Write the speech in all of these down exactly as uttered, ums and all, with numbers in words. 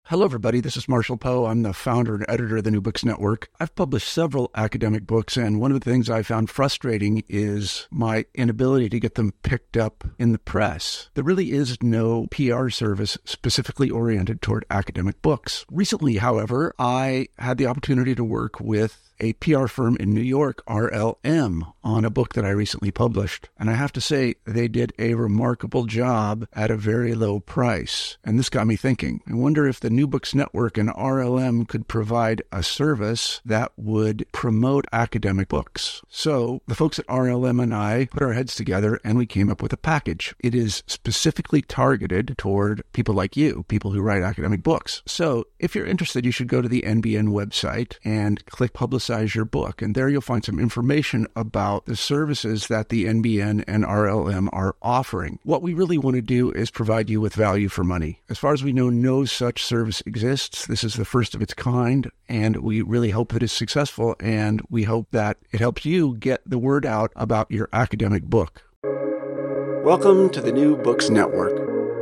Hello, everybody. This is Marshall Poe. I'm the founder and editor of the New Books Network. I've published several academic books, and one of the things I found frustrating is my inability to get them picked up in the press. There really is no P R service specifically oriented toward academic books. Recently, however, I had the opportunity to work with a P R firm in New York, R L M, on a book that I recently published. And I have to say, they did a remarkable job at a very low price. And this got me thinking. I wonder if the New Books Network and R L M could provide a service that would promote academic books. So the folks at R L M and I put our heads together and we came up with a package. It is specifically targeted toward people like you, people who write academic books. So if you're interested, you should go to the N B N website and click Publicize your book. And there you'll find some information about the services that the N B N and R L M are offering. What we really want to do is provide you with value for money. As far as we know, no such service exists. This is the first of its kind, and we really hope that it's successful, and we hope that it helps you get the word out about your academic book. Welcome to the New Books Network.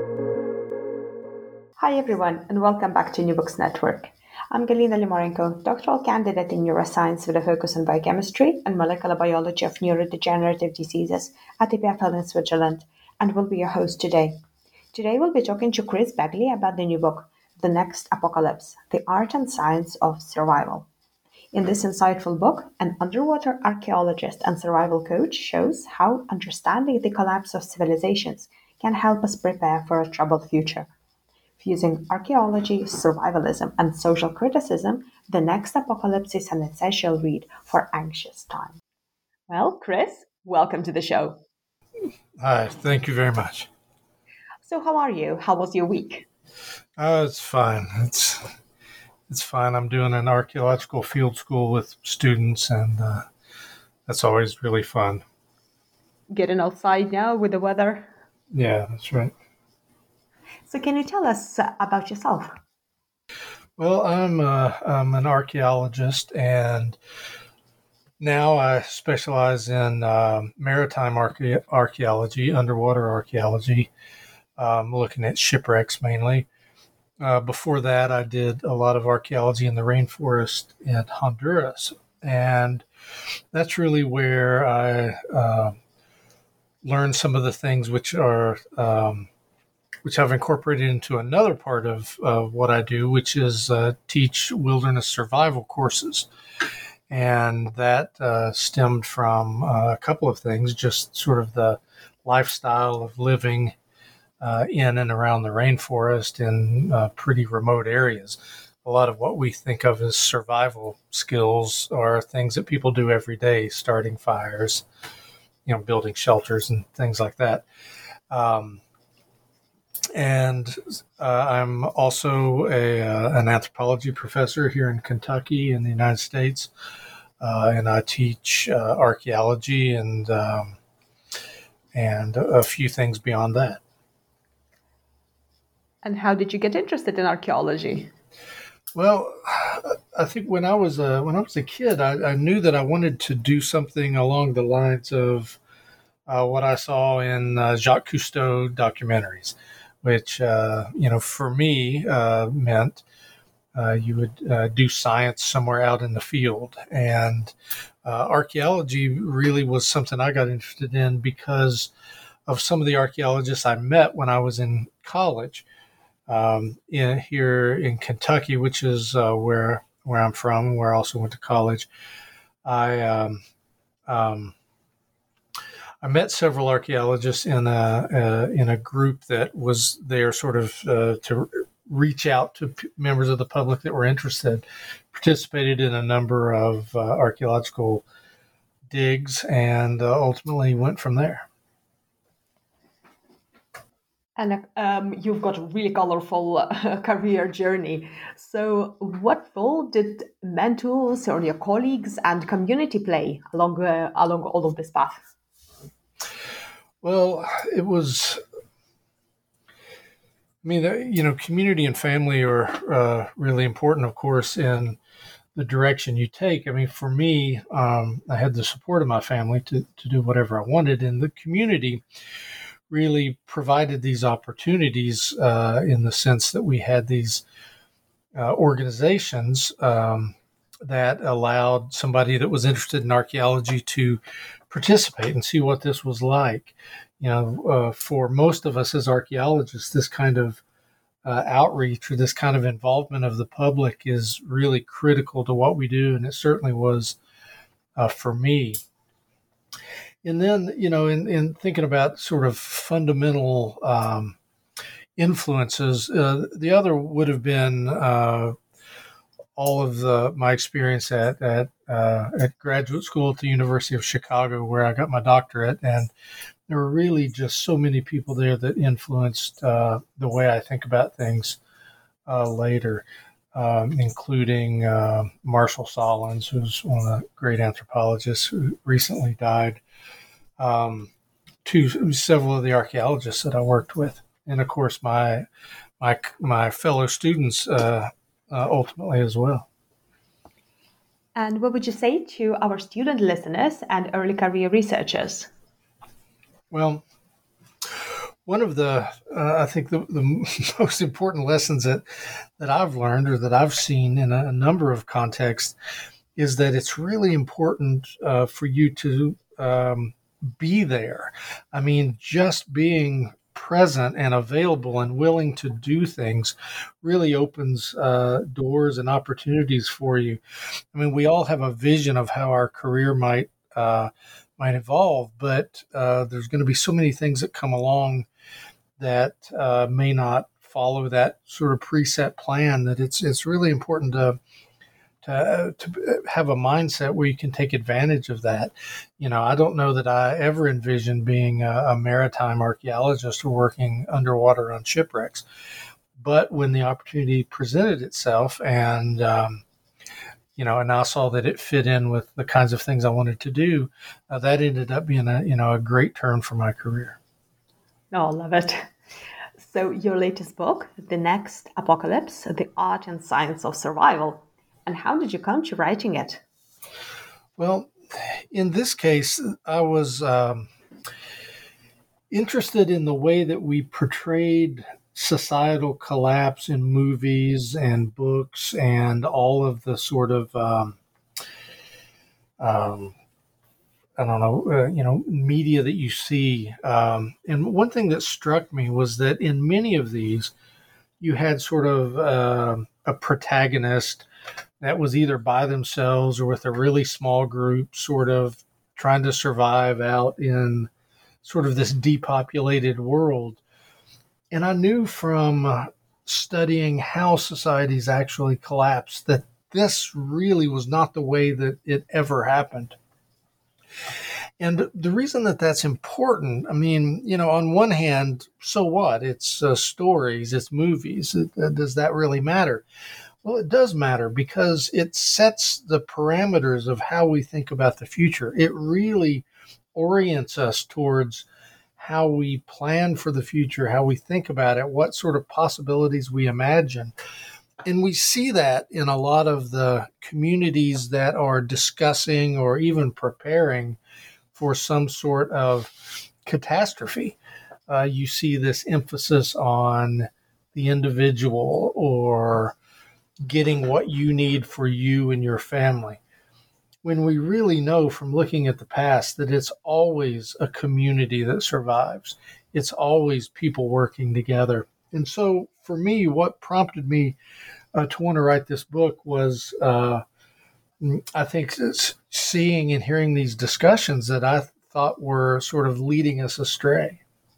Hi, everyone, and welcome back to New Books Network. I'm Galina Limorenko, doctoral candidate in neuroscience with a focus on biochemistry and molecular biology of neurodegenerative diseases at E P F L in Switzerland, and will be your host today. Today we'll be talking to Chris Bagley about the new book, The Next Apocalypse, The Art and Science of Survival. In this insightful book, an underwater archaeologist and survival coach shows how understanding the collapse of civilizations can help us prepare for a troubled future. Fusing archaeology, survivalism, and social criticism, The Next Apocalypse is an essential read for anxious times. Well, Chris, welcome to the show. Hi, thank you very much. So how are you? How was your week? Uh, it's fine. It's it's fine. I'm doing an archaeological field school with students, and uh, that's always really fun. Getting outside now with the weather? Yeah, that's right. So can you tell us uh, about yourself? Well, I'm, uh, I'm an archaeologist, and now I specialize in uh, maritime archae- archaeology, underwater archaeology, um, looking at shipwrecks mainly. Uh, before that, I did a lot of archaeology in the rainforest in Honduras, and that's really where I uh, learned some of the things which are um, which I've incorporated into another part of uh, what I do, which is uh, teach wilderness survival courses. And that uh, stemmed from uh, a couple of things, just sort of the lifestyle of living uh, in and around the rainforest in uh, pretty remote areas. A lot of what we think of as survival skills are things that people do every day, starting fires, you know, building shelters and things like that. Um, And uh, I'm also a, uh, an anthropology professor here in Kentucky in the United States, uh, and I teach uh, archaeology and um, and a few things beyond that. And how did you get interested in archaeology? Well, I think when I was a, when I was a kid, I, I knew that I wanted to do something along the lines of uh, what I saw in uh, Jacques Cousteau documentaries, which, uh, you know, for me uh, meant uh, you would uh, do science somewhere out in the field. And uh, archaeology really was something I got interested in because of some of the archaeologists I met when I was in college um, in, here in Kentucky, which is uh, where where I'm from, where I also went to college. I um, um, I met several archaeologists in a, uh, in a group that was there sort of uh, to reach out to p- members of the public that were interested, participated in a number of uh, archaeological digs, and uh, ultimately went from there. And um, you've got a really colorful uh, career journey. So what role did mentors or your colleagues and community play along, uh, along all of this path? Well, it was, I mean, you know, community and family are uh, really important, of course, in the direction you take. I mean, for me, um, I had the support of my family to, to do whatever I wanted, and the community really provided these opportunities uh, in the sense that we had these uh, organizations um, that allowed somebody that was interested in archaeology to participate and see what this was like. You know, uh, for most of us as archaeologists, this kind of uh, outreach or this kind of involvement of the public is really critical to what we do, and it certainly was uh, for me. And then, you know, in, in thinking about sort of fundamental um, influences, uh, the other would have been uh, all of the my experience at at, uh, at graduate school at the University of Chicago, where I got my doctorate, and there were really just so many people there that influenced uh, the way I think about things uh, later, um, including uh, Marshall Solins, who's one of the great anthropologists who recently died, um, to several of the archaeologists that I worked with, and of course my my my fellow students uh, uh, ultimately as well. And what would you say to our student listeners and early career researchers? Well, one of the, uh, I think the, the most important lessons that, that I've learned or that I've seen in a, a number of contexts is that it's really important uh, for you to um, be there. I mean, just being present and available and willing to do things really opens uh, doors and opportunities for you. I mean, we all have a vision of how our career might uh, might evolve, but uh, there's going to be so many things that come along that uh, may not follow that sort of preset plan, that it's it's really important to to to have a mindset where you can take advantage of that. You know, I don't know that I ever envisioned being a, a maritime archaeologist or working underwater on shipwrecks, but when the opportunity presented itself, and um, you know, and I saw that it fit in with the kinds of things I wanted to do, uh, that ended up being a, you know, a great turn for my career. Oh, I love it. So your latest book, The Next Apocalypse, The Art and Science of Survival. And how did you come to writing it? Well, in this case, I was um, interested in the way that we portrayed societal collapse in movies and books and all of the sort of, um, um, I don't know, uh, you know, media that you see. Um, and one thing that struck me was that in many of these, you had sort of uh, a protagonist that was either by themselves or with a really small group, sort of trying to survive out in sort of this depopulated world. And I knew from uh, studying how societies actually collapsed that this really was not the way that it ever happened. And the reason that that's important, I mean, you know, on one hand, so what? It's uh, stories, it's movies. It, does that really matter? Well, it does matter because it sets the parameters of how we think about the future. It really orients us towards how we plan for the future, how we think about it, what sort of possibilities we imagine. And we see that in a lot of the communities that are discussing or even preparing for some sort of catastrophe. Uh, you see this emphasis on the individual or getting what you need for you and your family, when we really know from looking at the past that it's always a community that survives. It's always people working together. And so for me, what prompted me uh, to want to write this book was, uh, I think, seeing and hearing these discussions that I thought were sort of leading us astray.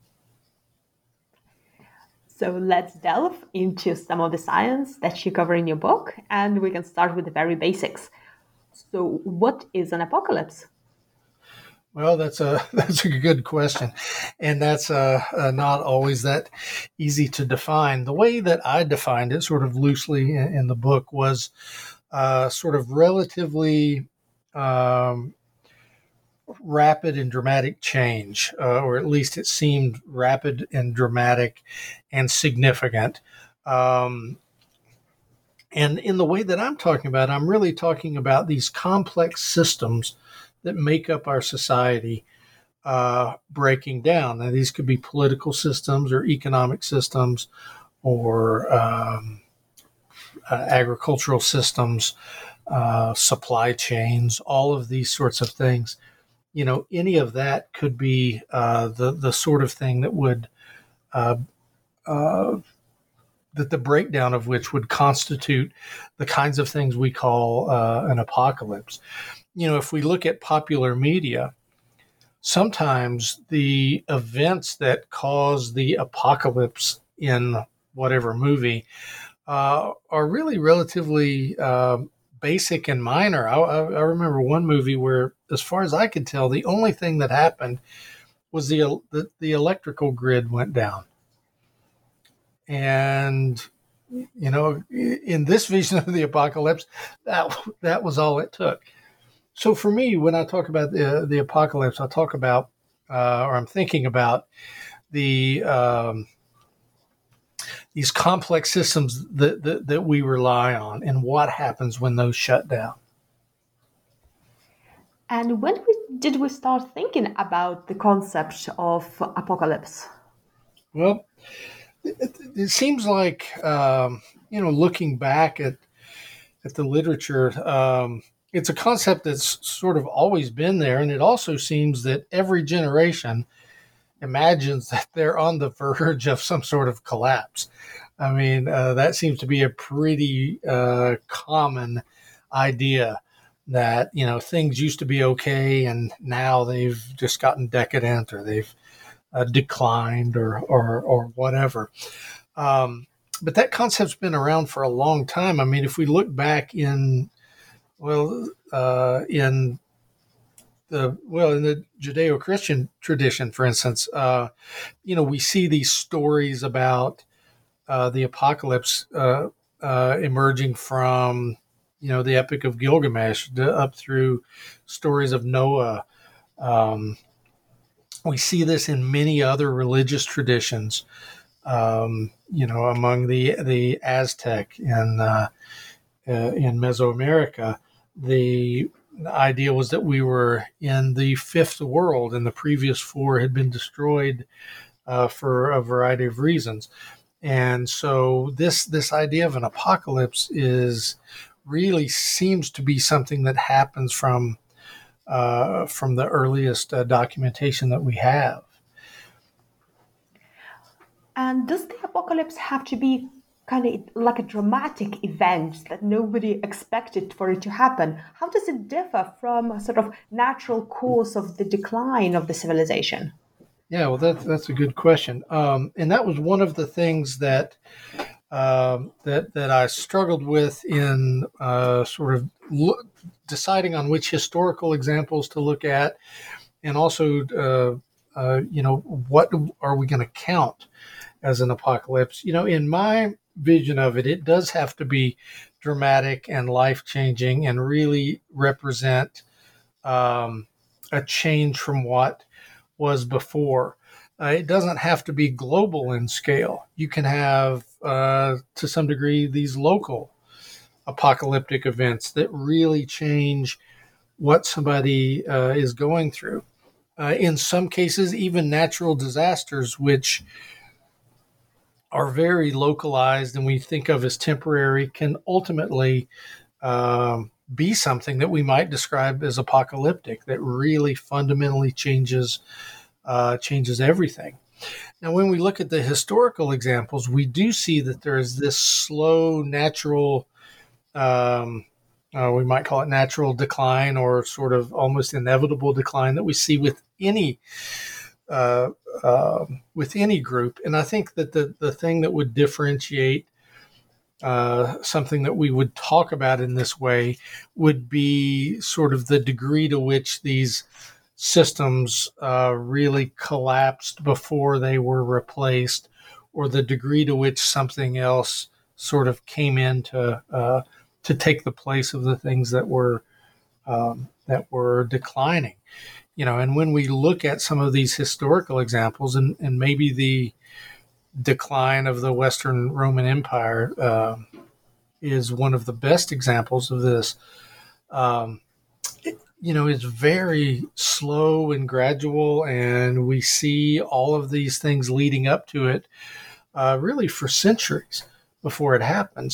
So let's delve into some of the science that you cover in your book, and we can start with the very basics. So what is an apocalypse? Well, that's a that's a good question, and that's uh, uh, not always that easy to define. The way that I defined it, sort of loosely in, in the book, was uh, sort of relatively um, rapid and dramatic change, uh, or at least it seemed rapid and dramatic and significant. Um, and in the way that I'm talking about, I'm really talking about these complex systems that make up our society uh, breaking down. Now, these could be political systems or economic systems or um, uh, agricultural systems, uh, supply chains, all of these sorts of things. You know, any of that could be uh, the the sort of thing that would uh, uh, that the breakdown of which would constitute the kinds of things we call uh, an apocalypse. You know, if we look at popular media, sometimes the events that cause the apocalypse in whatever movie uh, are really relatively uh, basic and minor. I, I, I remember one movie where, as far as I could tell, the only thing that happened was the the, the electrical grid went down. And, you know, in this vision of the apocalypse, that that was all it took. So for me, when I talk about the the apocalypse, I talk about, uh, or I'm thinking about the um, these complex systems that, that that we rely on, and what happens when those shut down. And when we, did we start thinking about the concept of apocalypse? Well, it, it seems like um, you know, looking back at at the literature. Um, It's a concept that's sort of always been there, and it also seems that every generation imagines that they're on the verge of some sort of collapse. I mean, uh, that seems to be a pretty uh, common idea that, you know, things used to be okay, and now they've just gotten decadent, or they've uh, declined, or or or whatever. Um, but that concept's been around for a long time. I mean, if we look back in Well, uh, in the well in the Judeo-Christian tradition, for instance, uh, you know, we see these stories about uh, the apocalypse uh, uh, emerging from, you know, the Epic of Gilgamesh to, up through stories of Noah. Um, we see this in many other religious traditions. Um, you know, among the the Aztec and uh, uh, in Mesoamerica. The idea was that we were in the fifth world, and the previous four had been destroyed uh, for a variety of reasons. And so this this idea of an apocalypse is really seems to be something that happens from uh, from the earliest uh, documentation that we have. And does the apocalypse have to be kind of like a dramatic event that nobody expected for it to happen? How does it differ from a sort of natural course of the decline of the civilization? Yeah, well, that's that's a good question, um, and that was one of the things that um, that that I struggled with in uh, sort of lo- deciding on which historical examples to look at, and also, uh, uh, you know, what are we going to count as an apocalypse? You know, in my vision of it, it does have to be dramatic and life-changing, and really represent um, a change from what was before. Uh, it doesn't have to be global in scale. You can have, uh, to some degree, these local apocalyptic events that really change what somebody uh, is going through. Uh, in some cases, even natural disasters, which are very localized and we think of as temporary, can ultimately um, be something that we might describe as apocalyptic, that really fundamentally changes uh, changes everything. Now, when we look at the historical examples, we do see that there is this slow, natural, um, uh, we might call it natural decline, or sort of almost inevitable decline, that we see with any Uh, uh, with any group. And I think that the, the thing that would differentiate uh, something that we would talk about in this way would be sort of the degree to which these systems uh, really collapsed before they were replaced, or the degree to which something else sort of came in to uh, to take the place of the things that were um, that were declining. You know, and when we look at some of these historical examples, and, and maybe the decline of the Western Roman Empire uh, is one of the best examples of this, um, it, you know, it's very slow and gradual, and we see all of these things leading up to it uh, really for centuries before it happens.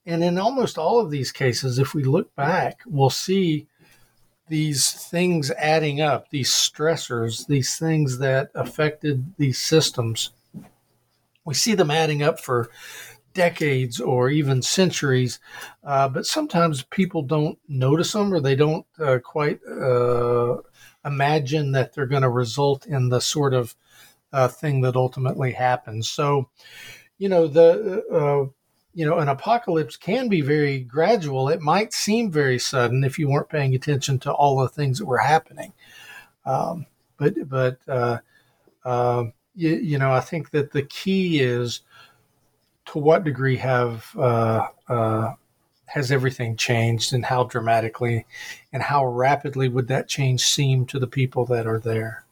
And in almost all of these cases, if we look back, we'll see these things adding up, these stressors, these things that affected these systems. We see them adding up for decades or even centuries, uh, but sometimes people don't notice them, or they don't uh, quite uh, imagine that they're going to result in the sort of uh, thing that ultimately happens. So, you know, the uh, you know, an apocalypse can be very gradual. It might seem very sudden if you weren't paying attention to all the things that were happening. Um, but but uh, uh, you, you know, I think that the key is to what degree have uh, uh, has everything changed, and how dramatically and how rapidly would that change seem to the people that are there?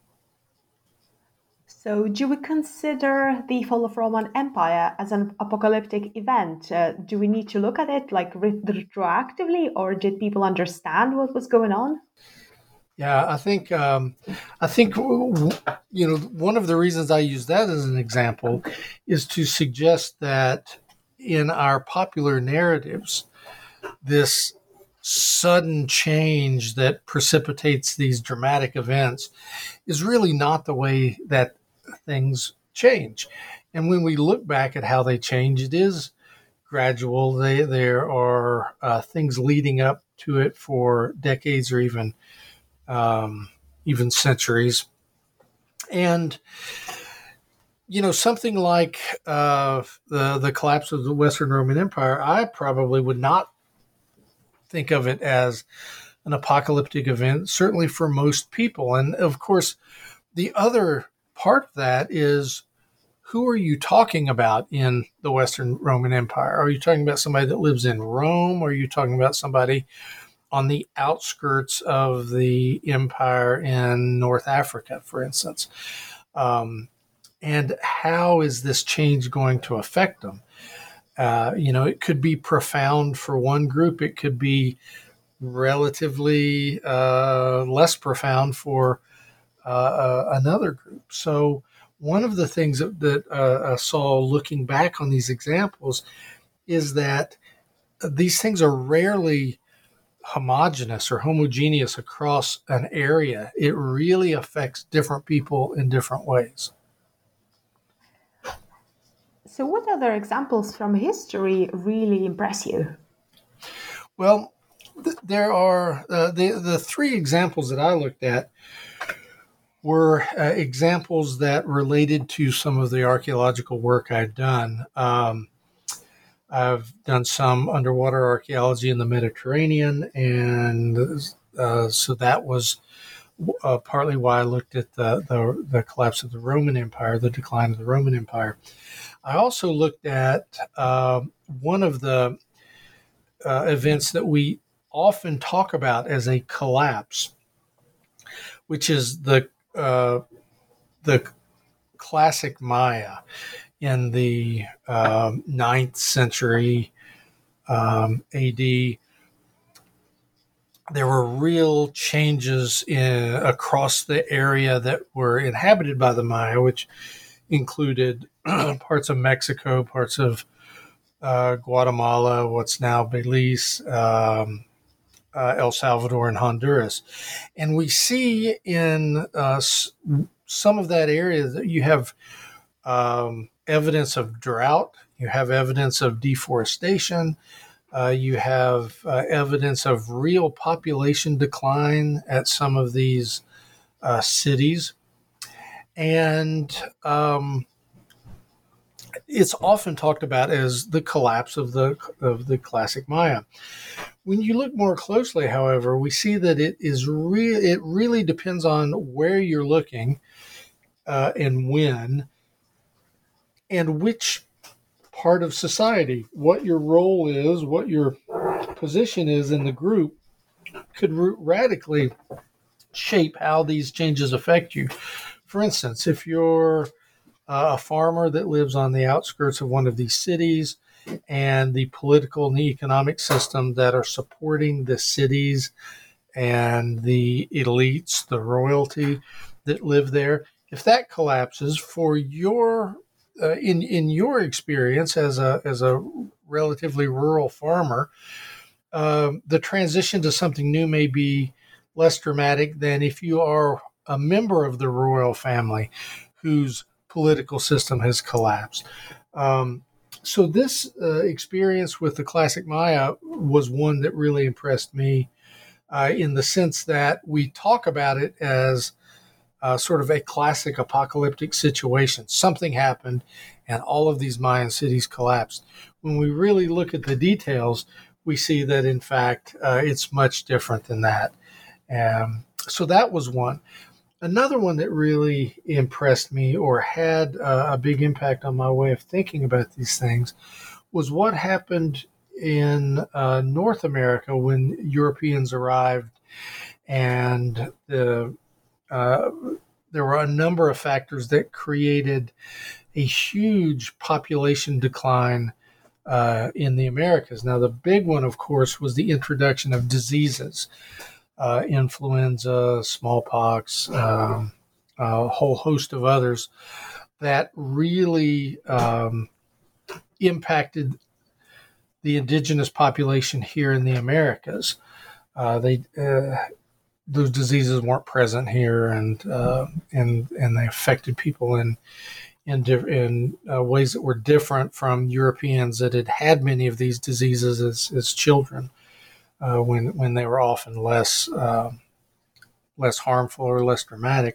So, do we consider the fall of Roman Empire as an apocalyptic event? Uh, do we need to look at it like retroactively, or did people understand what was going on? Yeah, I think um, I think you know one of the reasons I use that as an example is to suggest that in our popular narratives, this sudden change that precipitates these dramatic events is really not the way that things change. And when we look back at how they change, it is gradual. They, there are uh, things leading up to it for decades or even um, even centuries. And, you know, something like uh, the, the collapse of the Western Roman Empire, I probably would not think of it as an apocalyptic event, certainly for most people. And of course, the other part of that is, who are you talking about in the Western Roman Empire? Are you talking about somebody that lives in Rome? Or are you talking about somebody on the outskirts of the empire in North Africa, for instance? Um, and how is this change going to affect them? Uh, you know, it could be profound for one group. It could be relatively uh, less profound for uh, uh, another group. So one of the things that, that uh, I saw looking back on these examples is that these things are rarely homogeneous or homogeneous across an area. It really affects different people in different ways. So what other examples from history really impress you? Well, th- there are uh, the, the three examples that I looked at were uh, examples that related to some of the archaeological work I'd done. Um, I've done some underwater archaeology in the Mediterranean, and uh, so that was uh, partly why I looked at the, the the collapse of the Roman Empire, the decline of the Roman Empire. I also looked at uh, one of the uh, events that we often talk about as a collapse, which is the uh, the classic Maya in the um, ninth century um, A D. There were real changes in across the area that were inhabited by the Maya, which included parts of Mexico, parts of uh, Guatemala, what's now Belize, um, uh, El Salvador, and Honduras. And we see in uh, s- some of that area that you have um, evidence of drought, you have evidence of deforestation, uh, you have uh, evidence of real population decline at some of these uh, cities. And um, it's often talked about as the collapse of the of the classic Maya. When you look more closely, however, we see that it is re- it really depends on where you're looking uh, and when, and which part of society, what your role is, what your position is in the group, could r- radically shape how these changes affect you. For instance, if you're uh, a farmer that lives on the outskirts of one of these cities, and the political and the economic system that are supporting the cities and the elites, the royalty that live there, if that collapses, for your uh, in in your experience as a as a relatively rural farmer, uh, the transition to something new may be less dramatic than if you are a member of the royal family whose political system has collapsed. Um, so this uh, experience with the classic Maya was one that really impressed me uh, in the sense that we talk about it as uh, sort of a classic apocalyptic situation. Something happened and all of these Mayan cities collapsed. When we really look at the details, we see that, in fact, uh, it's much different than that. Um, so that was one. Another one that really impressed me or had uh, a big impact on my way of thinking about these things was what happened in uh, North America when Europeans arrived, and the uh, there were a number of factors that created a huge population decline uh, in the Americas. Now, the big one, of course, was the introduction of diseases. Uh, influenza, smallpox, um, a whole host of others that really um, impacted the indigenous population here in the Americas. Uh, they uh, those diseases weren't present here, and uh, and and they affected people in in in uh, ways that were different from Europeans that had had many of these diseases as as children. Uh, when when they were often less uh, less harmful or less dramatic.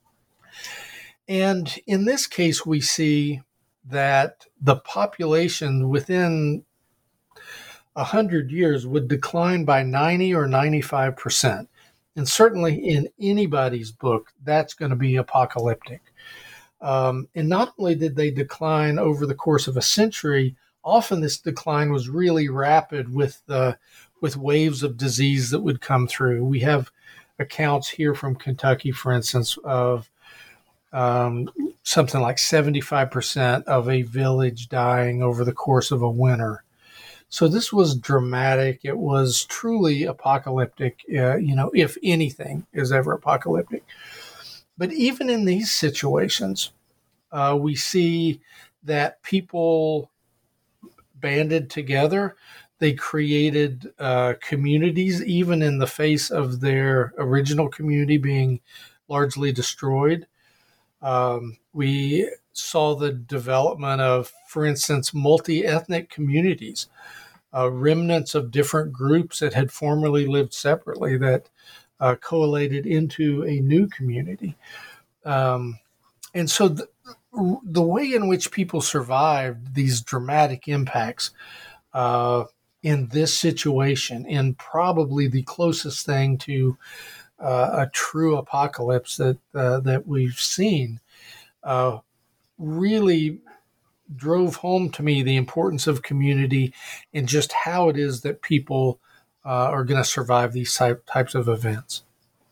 And in this case, we see that the population within one hundred years would decline by ninety or ninety-five percent. And certainly in anybody's book, that's going to be apocalyptic. Um, and not only did they decline over the course of a century, often this decline was really rapid with the with waves of disease that would come through. We have accounts here from Kentucky, for instance, of um, something like seventy-five percent of a village dying over the course of a winter. So this was dramatic. It was truly apocalyptic, uh, you know, if anything is ever apocalyptic. But even in these situations, uh, we see that people banded together. They created uh, communities, even in the face of their original community being largely destroyed. Um, we saw the development of, for instance, multi-ethnic communities, uh, remnants of different groups that had formerly lived separately that uh, collated into a new community. Um, and so the, the way in which people survived these dramatic impacts uh, in this situation, in probably the closest thing to uh, a true apocalypse that uh, that we've seen, uh, really drove home to me the importance of community and just how it is that people uh, are going to survive these type, types of events.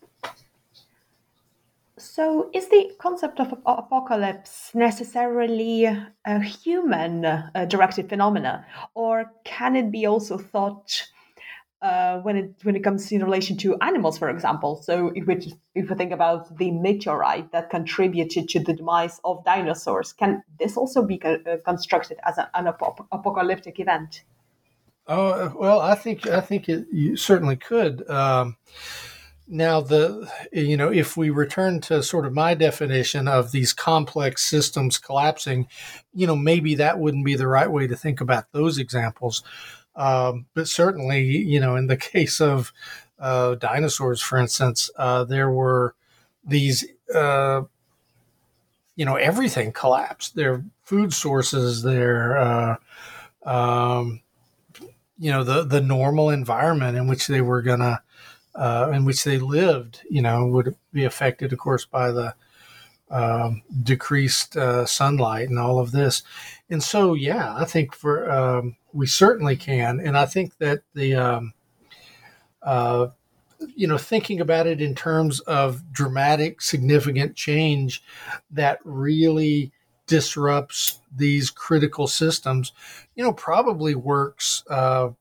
So, is the concept of apocalypse necessarily a human-directed phenomena, or can it be also thought uh, when it when it comes in relation to animals, for example? So, if we if we think about the meteorite that contributed to the demise of dinosaurs, can this also be co- uh, constructed as an, an ap- apocalyptic event? Oh well, I think I think it you certainly could. Um, Now, the you know, if we return to sort of my definition of these complex systems collapsing, you know, maybe that wouldn't be the right way to think about those examples. Um, but certainly, you know, in the case of uh, dinosaurs, for instance, uh, there were these, uh, you know, everything collapsed. Their food sources, their, uh, um, you know, the the normal environment in which they were gonna. Uh, in which they lived, you know, would be affected, of course, by the um, decreased uh, sunlight and all of this. And so, yeah, I think for um, we certainly can. And I think that the, um, uh, you know, thinking about it in terms of dramatic, significant change that really disrupts these critical systems, you know, probably works uh,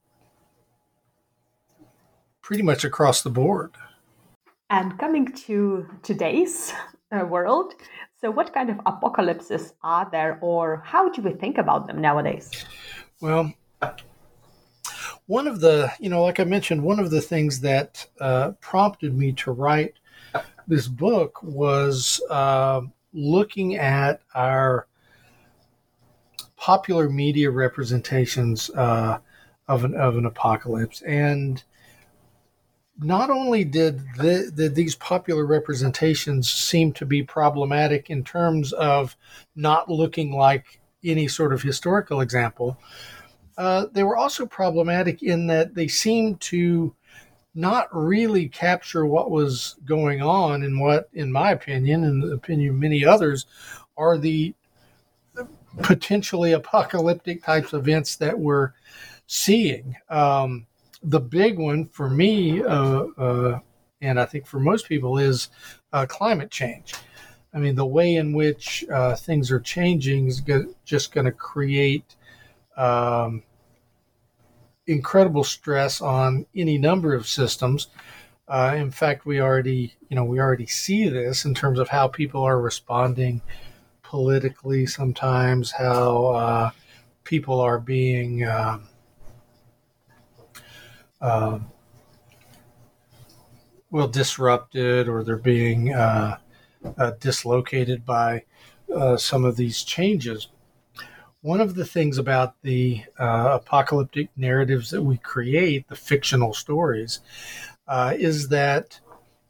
pretty much across the board. And coming to today's uh, world, so what kind of apocalypses are there, or how do we think about them nowadays? Well, One of the, you know, like I mentioned, one of the things that uh, prompted me to write this book was uh, looking at our popular media representations uh, of an of an apocalypse, and not only did the, the, these popular representations seem to be problematic in terms of not looking like any sort of historical example, uh, they were also problematic in that they seemed to not really capture what was going on and what, in my opinion, and the opinion of many others, are the potentially apocalyptic types of events that we're seeing. Um, the big one for me, uh, uh, and I think for most people, is uh, climate change. I mean, the way in which uh, things are changing is go- just going to create um, incredible stress on any number of systems. Uh, in fact, we already, you know, we already see this in terms of how people are responding politically. Sometimes, how uh, people are being uh, uh, well disrupted, or they're being uh, uh, dislocated by uh, some of these changes. One of the things about the uh, apocalyptic narratives that we create, the fictional stories, uh, is that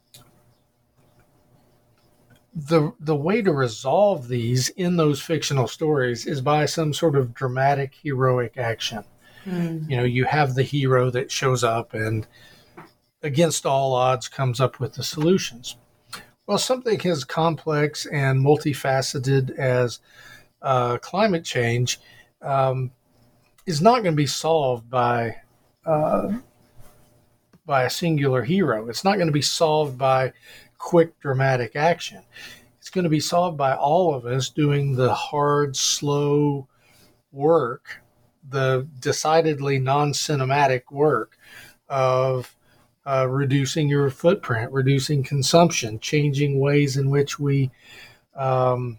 the the way to resolve these in those fictional stories is by some sort of dramatic, heroic action. Mm. You know, you have the hero that shows up and, against all odds, comes up with the solutions. Well, something as complex and multifaceted as uh, climate change um, is not going to be solved by uh, by a singular hero. It's not going to be solved by quick, dramatic action. It's going to be solved by all of us doing the hard, slow work, the decidedly non-cinematic work of uh, reducing your footprint, reducing consumption, changing ways in which we um,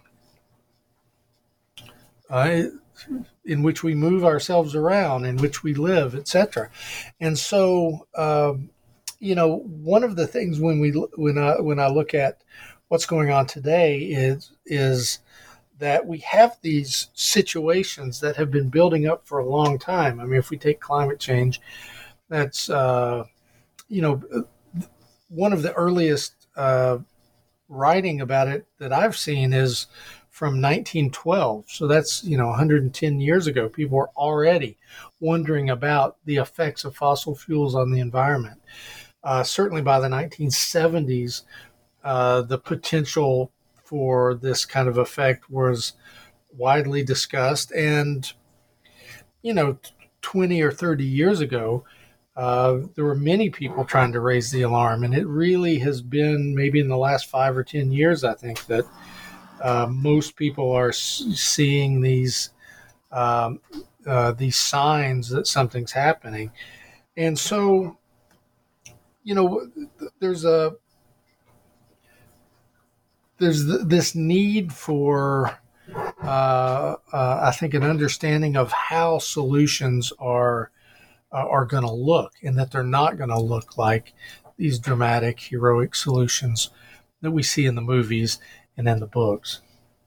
uh, in which we move ourselves around, in which we live, et cetera. And so, um, you know, one of the things when we when I when I look at what's going on today is is that we have these situations that have been building up for a long time. I mean, if we take climate change, that's uh, you know, one of the earliest uh, writing about it that I've seen is from nineteen twelve. So that's, you know, one hundred ten years ago. People were already wondering about the effects of fossil fuels on the environment. Uh, certainly by the nineteen seventies, uh, the potential for this kind of effect was widely discussed. And, you know, twenty or thirty years ago, uh, there were many people trying to raise the alarm. And it really has been maybe in the last five or ten years, I think, that uh, most people are s- seeing these um, uh, these signs that something's happening. And so, you know, there's a there's th- this need for, uh, uh, I think, an understanding of how solutions are uh, are going to look, and that they're not going to look like these dramatic, heroic solutions that we see in the movies and in the books.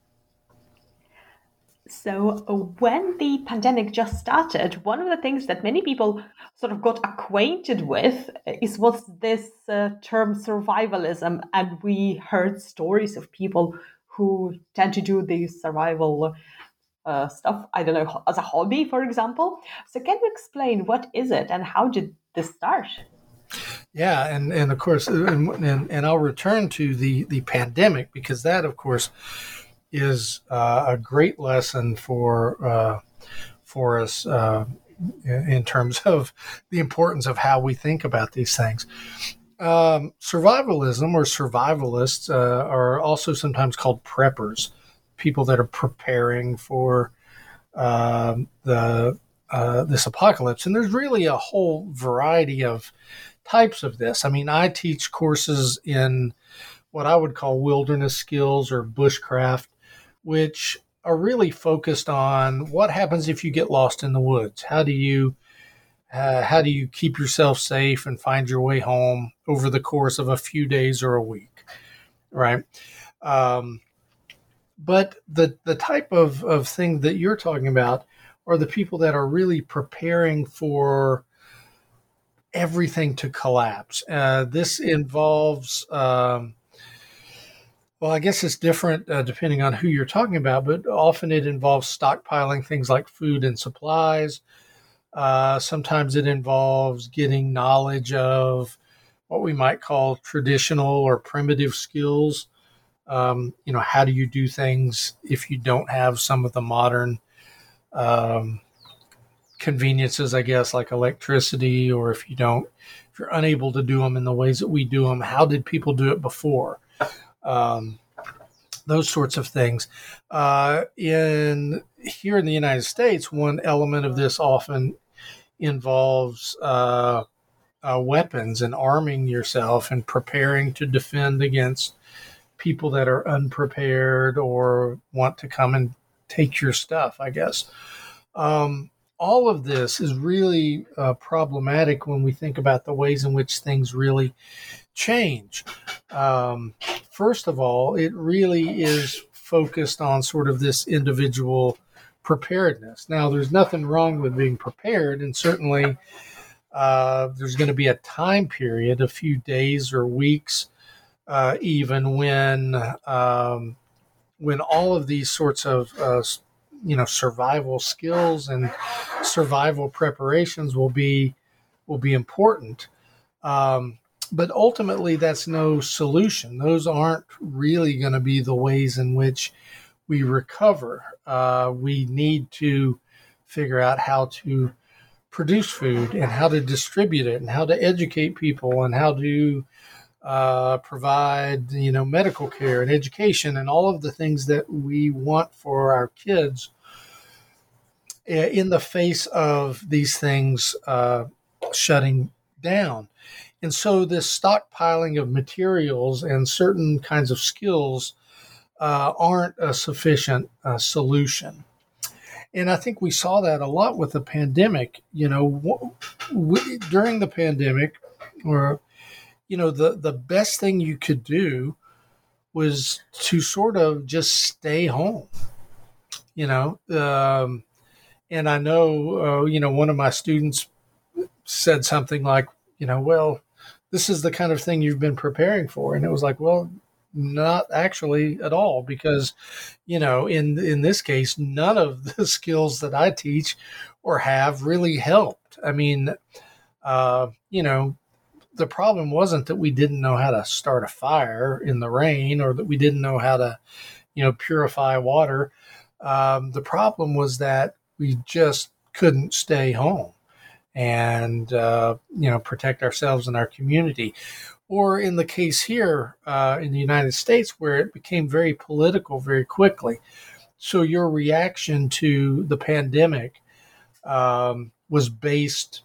So when the pandemic just started, one of the things that many people sort of got acquainted with is was this uh, term survivalism. And we heard stories of people who tend to do the survival uh, stuff, I don't know, as a hobby, for example. So can you explain what is it and how did this start? Yeah, and, and of course, and, and, and I'll return to the, the pandemic, because that, of course, is uh, a great lesson for uh, for us uh, in terms of the importance of how we think about these things. Um, survivalism or survivalists uh, are also sometimes called preppers, people that are preparing for uh, the uh, this apocalypse. And there's really a whole variety of types of this. I mean, I teach courses in what I would call wilderness skills or bushcraft, which are really focused on what happens if you get lost in the woods. How do you uh, how do you keep yourself safe and find your way home over the course of a few days or a week, right? Um, but the the type of, of thing that you're talking about are the people that are really preparing for everything to collapse. Uh, this involves um, Well, I guess it's different uh, depending on who you're talking about, but often it involves stockpiling things like food and supplies. Uh, sometimes it involves getting knowledge of what we might call traditional or primitive skills. Um, you know, how do you do things if you don't have some of the modern um, conveniences, I guess, like electricity, or if you don't, if you're unable to do them in the ways that we do them, how did people do it before? Um, those sorts of things. Uh, in here in the United States, one element of this often involves uh, uh, weapons and arming yourself and preparing to defend against people that are unprepared or want to come and take your stuff, I guess. Um, all of this is really uh, problematic when we think about the ways in which things really change. Um, first of all, it really is focused on sort of this individual preparedness. Now, there's nothing wrong with being prepared, and certainly uh, there's going to be a time period, a few days or weeks, uh, even when um, when all of these sorts of uh, you know survival skills and survival preparations will be will be important. Um, But ultimately, that's no solution. Those aren't really going to be the ways in which we recover. Uh, we need to figure out how to produce food and how to distribute it and how to educate people and how to uh, provide, you know, medical care and education and all of the things that we want for our kids in the face of these things uh, shutting down. And so this stockpiling of materials and certain kinds of skills uh, aren't a sufficient uh, solution. And I think we saw that a lot with the pandemic. You know, w- w- during the pandemic, or, you know, the, the best thing you could do was to sort of just stay home, you know. Um, and I know, uh, you know, one of my students said something like, you know, well, this is the kind of thing you've been preparing for. And it was like, well, not actually at all, because, you know, in, in this case, none of the skills that I teach or have really helped. I mean, uh, you know, the problem wasn't that we didn't know how to start a fire in the rain or that we didn't know how to, you know, purify water. Um, the problem was that we just couldn't stay home and, uh, you know, protect ourselves and our community. Or in the case here uh, in the United States, where it became very political very quickly. So your reaction to the pandemic um, was based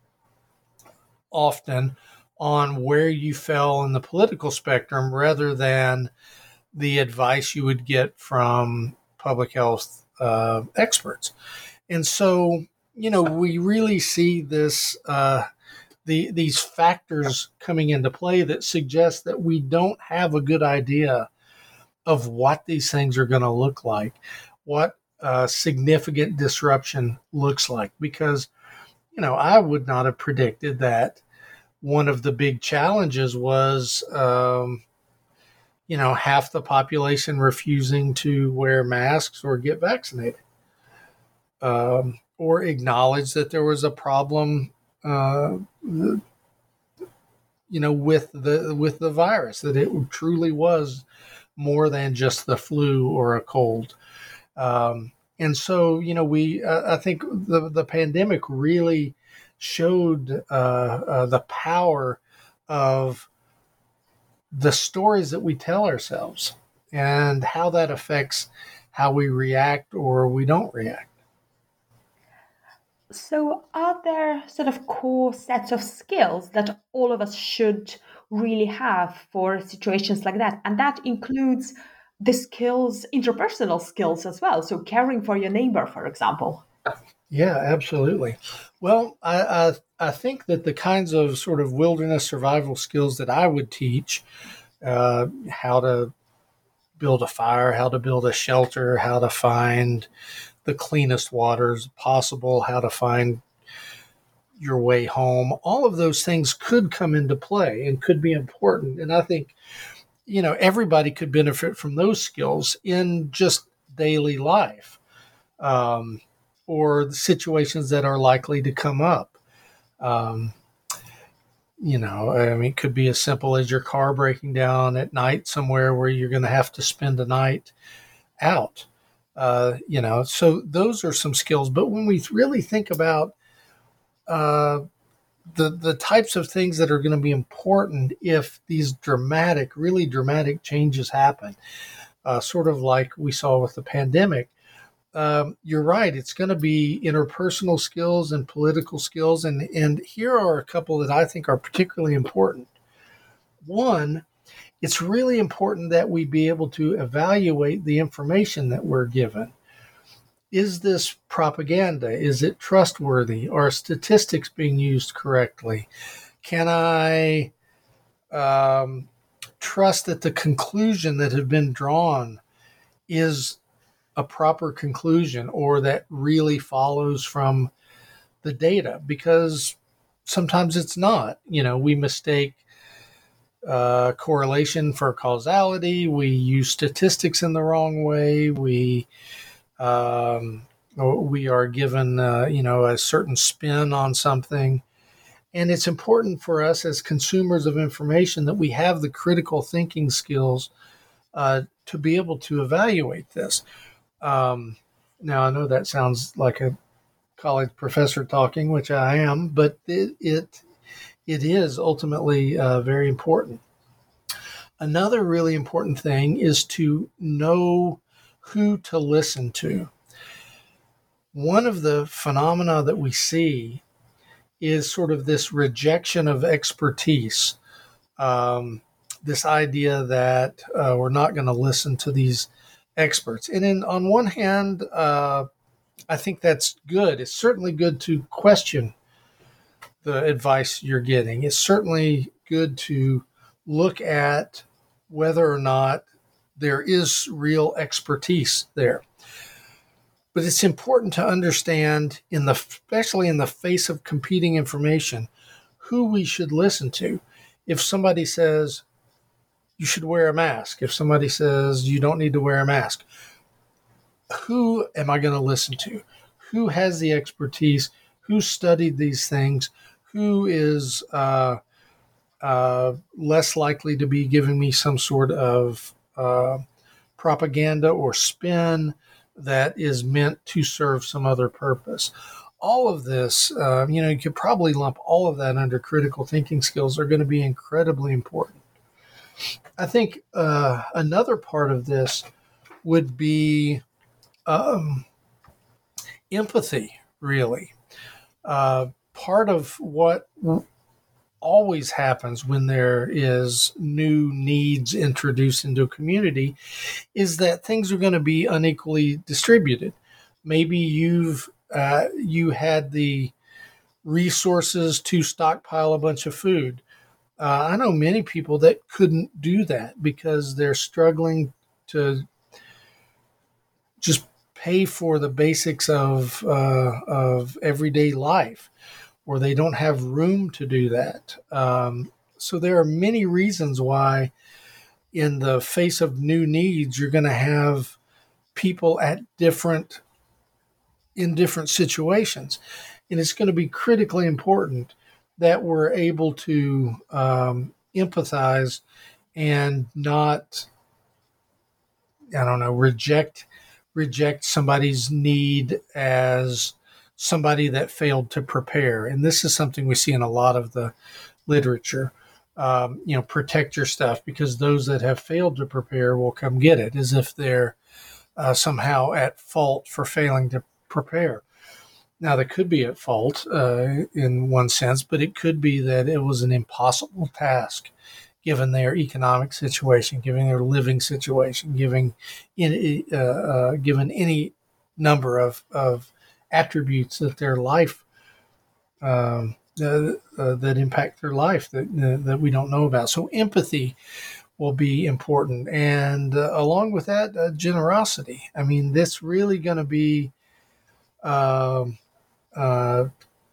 often on where you fell in the political spectrum rather than the advice you would get from public health uh, experts. And so, you know, we really see this, uh, the, these factors coming into play that suggest that we don't have a good idea of what these things are going to look like, what uh, significant disruption looks like. Because, you know, I would not have predicted that one of the big challenges was, um, you know, half the population refusing to wear masks or get vaccinated. Um, or acknowledge that there was a problem, uh, you know, with the with the virus, that it truly was more than just the flu or a cold. Um, and so, you know, we uh, I think the the pandemic really showed uh, uh, the power of the stories that we tell ourselves and how that affects how we react or we don't react. So, are there sort of core sets of skills that all of us should really have for situations like that? And that includes the skills, interpersonal skills as well. So caring for your neighbor, for example. Yeah, absolutely. Well, I, I I think that the kinds of sort of wilderness survival skills that I would teach, uh, how to build a fire, how to build a shelter, how to find the cleanest waters possible, how to find your way home, all of those things could come into play and could be important. And I think, you know, everybody could benefit from those skills in just daily life. Um, or the situations that are likely to come up. Um, you know, I mean, it could be as simple as your car breaking down at night somewhere where you're going to have to spend a night out. Uh, you know, so those are some skills. But when we really think about uh, the the types of things that are going to be important if these dramatic, really dramatic changes happen, uh, sort of like we saw with the pandemic, Um, you're right. It's going to be interpersonal skills and political skills. And, and here are a couple that I think are particularly important. One, it's really important that we be able to evaluate the information that we're given. Is this propaganda? Is it trustworthy? Are statistics being used correctly? Can I um, trust that the conclusion that has been drawn is a proper conclusion or that really follows from the data? Because sometimes it's not. You know, we mistake uh, correlation for causality. We use statistics in the wrong way. We um, we are given, uh, you know, a certain spin on something. And it's important for us as consumers of information that we have the critical thinking skills uh, to be able to evaluate this. Um, now, I know that sounds like a college professor talking, which I am, but it it, it is ultimately uh, very important. Another really important thing is to know who to listen to. One of the phenomena that we see is sort of this rejection of expertise, um, this idea that uh, we're not going to listen to these experts. And in, on one hand, uh, I think that's good. It's certainly good to question the advice you're getting. It's certainly good to look at whether or not there is real expertise there. But it's important to understand, in the especially in the face of competing information, who we should listen to. If somebody says, you should wear a mask. If somebody says you don't need to wear a mask, who am I going to listen to? Who has the expertise? Who studied these things? Who is uh, uh, less likely to be giving me some sort of uh, propaganda or spin that is meant to serve some other purpose? All of this, uh, you know, you could probably lump all of that under critical thinking skills are going to be incredibly important. I think uh, another part of this would be um, empathy, really. Uh, part of what always happens when there is new needs introduced into a community is that things are going to be unequally distributed. Maybe you've uh, you had the resources to stockpile a bunch of food. Uh, I know many people that couldn't do that because they're struggling to just pay for the basics of uh, of everyday life, or they don't have room to do that. Um, so there are many reasons why, in the face of new needs, you're going to have people at different in different situations, and it's going to be critically important that we're able to um, empathize and not, I don't know, reject reject somebody's need as somebody that failed to prepare. And this is something we see in a lot of the literature. Um, you know, protect your stuff because those that have failed to prepare will come get it, as if they're uh, somehow at fault for failing to prepare. Now, they could be at fault uh, in one sense, but it could be that it was an impossible task given their economic situation, given their living situation, given in, uh, uh, given any number of, of attributes that their life um, uh, uh, that impact their life that uh, that we don't know about. So empathy will be important, and uh, along with that, uh, generosity. I mean, this really going to be um, uh,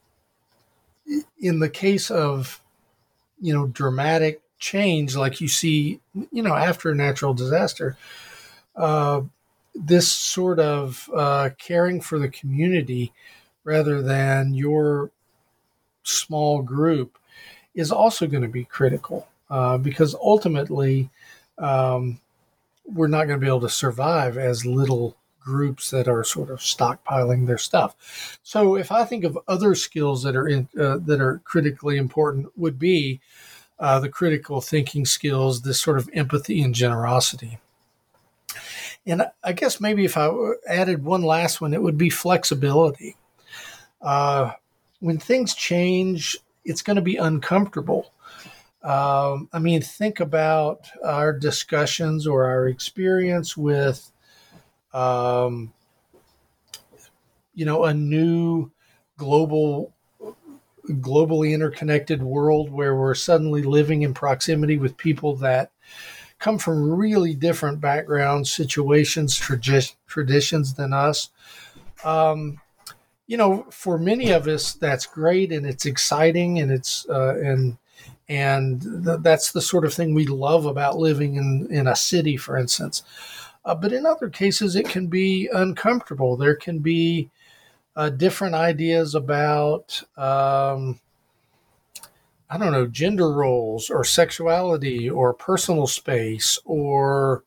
in the case of, you know, dramatic change like you see, you know, after a natural disaster. Uh, this sort of uh, caring for the community rather than your small group is also going to be critical uh, because ultimately um, we're not going to be able to survive as little groups that are sort of stockpiling their stuff. So if I think of other skills that are in, uh, that are critically important, would be uh, the critical thinking skills, this sort of empathy and generosity. And I guess maybe if I added one last one, it would be flexibility. Uh, when things change, it's going to be uncomfortable. Um, I mean, think about our discussions or our experience with, um, you know, a new global, globally interconnected world where we're suddenly living in proximity with people that come from really different backgrounds, situations, tradi- traditions than us. Um, you know, for many of us, that's great and it's exciting and it's uh, and and th- that's the sort of thing we love about living in in a city, for instance. Uh, but in other cases, it can be uncomfortable. There can be uh, different ideas about. Um, I don't know, gender roles or sexuality or personal space or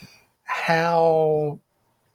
how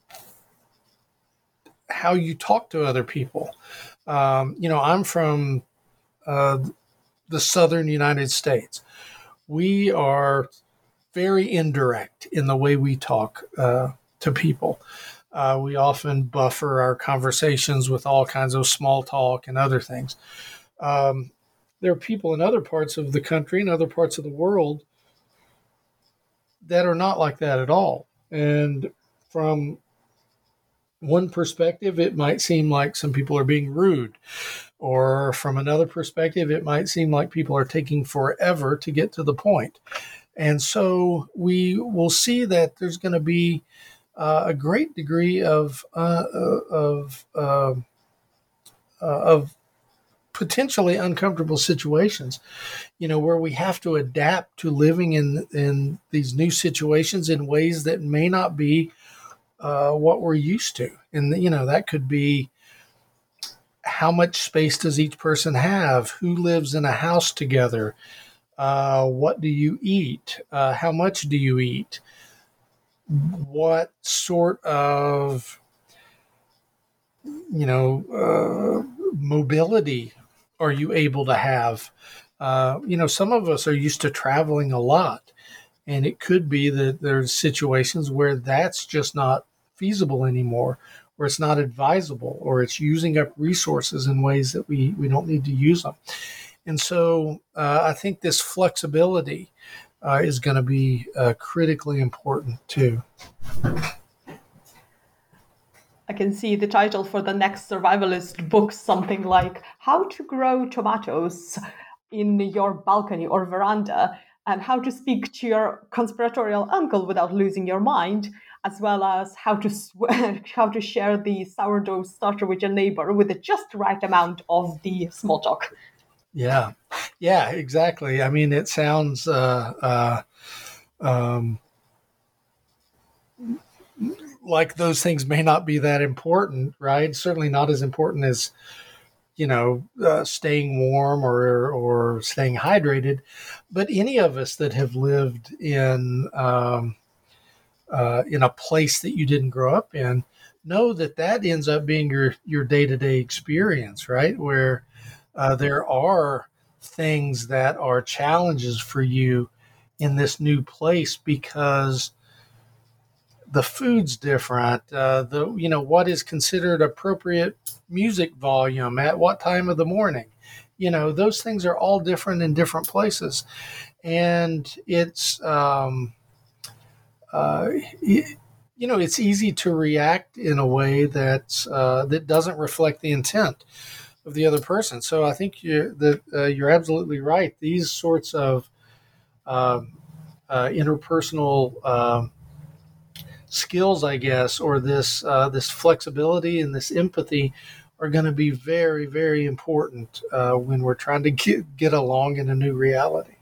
how you talk to other people. Um, you know, I'm from uh, the southern United States. We are very indirect in the way we talk uh, to people. Uh, we often buffer our conversations with all kinds of small talk and other things. Um, There are people in other parts of the country and other parts of the world that are not like that at all. And from one perspective, it might seem like some people are being rude. Or from another perspective, it might seem like people are taking forever to get to the point. And so we will see that there's going to be uh, a great degree of uh, of uh, uh, of potentially uncomfortable situations, you know, where we have to adapt to living in in these new situations in ways that may not be uh, what we're used to. And, you know, that could be how much space does each person have? Who lives in a house together? Uh, what do you eat? Uh, how much do you eat? What sort of, you know, uh, mobility are you able to have? Uh, you know, some of us are used to traveling a lot, and it could be that there's situations where that's just not feasible anymore, or it's not advisable, or it's using up resources in ways that we, we don't need to use them. And so uh, I think this flexibility uh, is going to be uh, critically important too. I can see the title for the next survivalist book, something like How to Grow Tomatoes in Your Balcony or Veranda, and how to speak to your conspiratorial uncle without losing your mind, as well as how to sw- how to share the sourdough starter with your neighbor with the just right amount of the small talk. Yeah, yeah, exactly. I mean, it sounds uh, uh, um, like those things may not be that important, right? Certainly not as important as, you know, uh, staying warm or or staying hydrated. But any of us that have lived in um, uh, in a place that you didn't grow up in know that that ends up being your your day to day experience, right? Where uh, there are things that are challenges for you in this new place because the food's different. Uh, the you know what is considered appropriate music volume at what time of the morning. You know, those things are all different in different places. And it's, um, uh, it, you know, it's easy to react in a way that's, uh, that doesn't reflect the intent of the other person. So I think you're, that uh, you're absolutely right. These sorts of um, uh, interpersonal um, skills, I guess, or this uh, this flexibility and this empathy are going to be very, very important uh, when we're trying to get, get along in a new reality.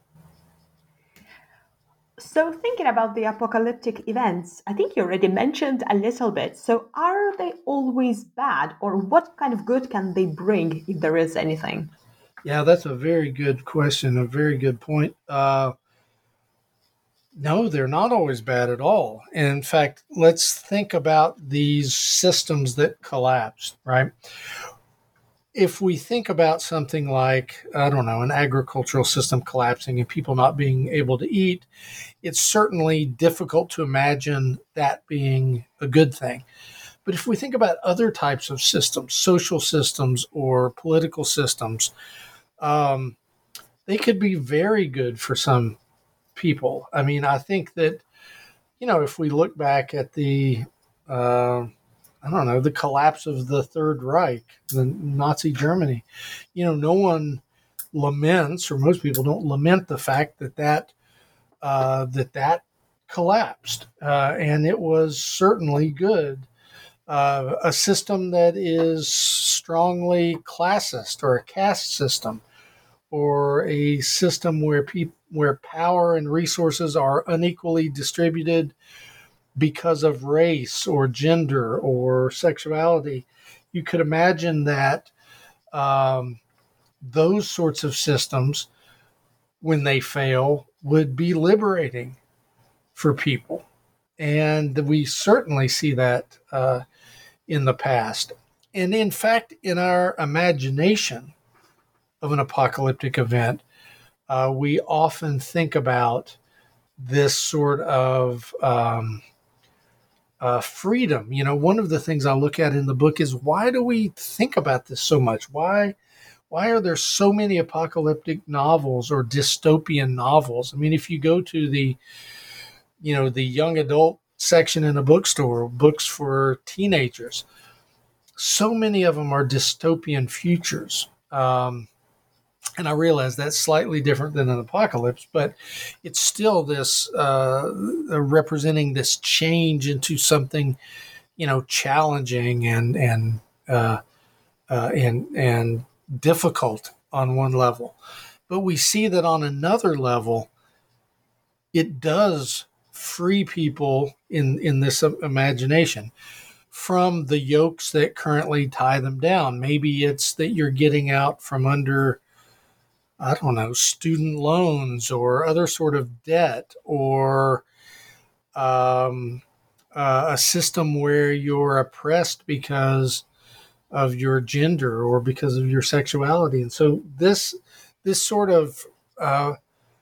So thinking about the apocalyptic events, I think you already mentioned a little bit. So are they always bad, or what kind of good can they bring if there is anything? Yeah, that's a very good question, a very good point. Uh, no, they're not always bad at all. In fact, let's think about these systems that collapsed, right? If we think about something like, I don't know, an agricultural system collapsing and people not being able to eat, it's certainly difficult to imagine that being a good thing. But if we think about other types of systems, social systems or political systems, um, they could be very good for some people. I mean, I think that, you know, if we look back at the, uh, I don't know, the collapse of the Third Reich, the Nazi Germany, you know, no one laments, or most people don't lament the fact that that uh, that that collapsed, uh, and it was certainly good. Uh, a system that is strongly classist, or a caste system, or a system where people where power and resources are unequally distributed because of race or gender or sexuality. You could imagine that um, those sorts of systems, when they fail, would be liberating for people. And we certainly see that uh, in the past. And in fact, in our imagination of an apocalyptic event, uh, we often think about this sort of um, uh, freedom. You know, one of the things I look at in the book is, why do we think about this so much? Why, why are there so many apocalyptic novels or dystopian novels? I mean, if you go to the, you know, the young adult section in a bookstore, books for teenagers, so many of them are dystopian futures. Um, And I realize that's slightly different than an apocalypse, but it's still this uh, representing this change into something, you know, challenging and and uh, uh, and and difficult on one level. But we see that on another level, it does free people in in this imagination from the yokes that currently tie them down. Maybe it's that you're getting out from under, I don't know, student loans or other sort of debt, or um, uh, a system where you're oppressed because of your gender or because of your sexuality. And so this this sort of uh,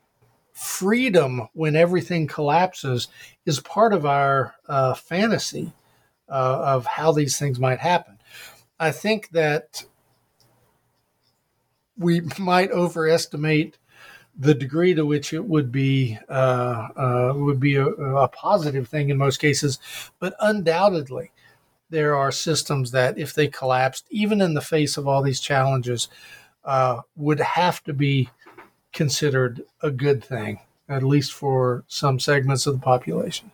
freedom when everything collapses is part of our uh, fantasy uh, of how these things might happen. I think that we might overestimate the degree to which it would be uh, uh, would be a, a positive thing in most cases, but undoubtedly there are systems that, if they collapsed, even in the face of all these challenges, uh, would have to be considered a good thing, at least for some segments of the population.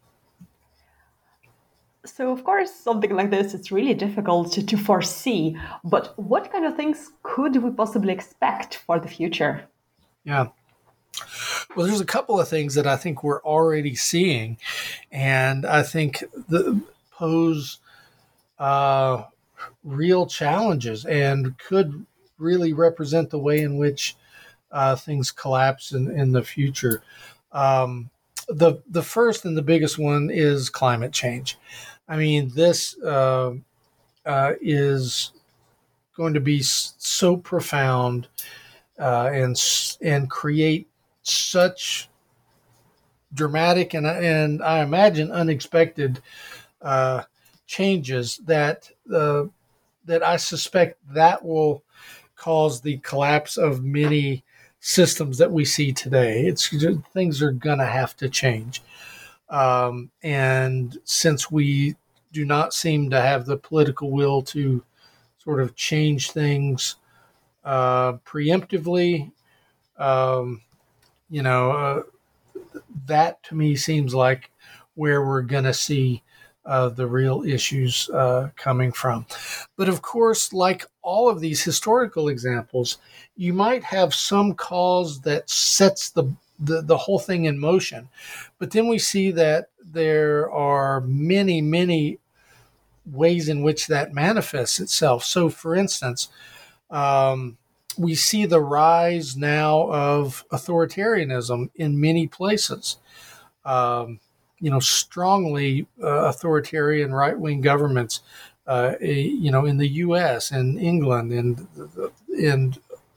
So, of course, something like this, it's really difficult to, to foresee. But what kind of things could we possibly expect for the future? Yeah. Well, there's a couple of things that I think we're already seeing, and I think the, pose uh, real challenges and could really represent the way in which uh, things collapse in, in the future. Um, the the first and the biggest one is climate change. I mean, this uh, uh, is going to be so profound uh, and and create such dramatic and and I imagine unexpected uh, changes that uh, that I suspect that will cause the collapse of many systems that we see today. It's things are going to have to change. Um, and since we do not seem to have the political will to sort of change things uh, preemptively, um, you know, uh, that to me seems like where we're going to see uh, the real issues uh, coming from. But of course, like all of these historical examples, you might have some cause that sets the, the, the whole thing in motion. But then we see that there are many, many ways in which that manifests itself. So, for instance, um, we see the rise now of authoritarianism in many places. Um, you know, strongly uh, authoritarian right-wing governments, uh, you know, in the U S and England and in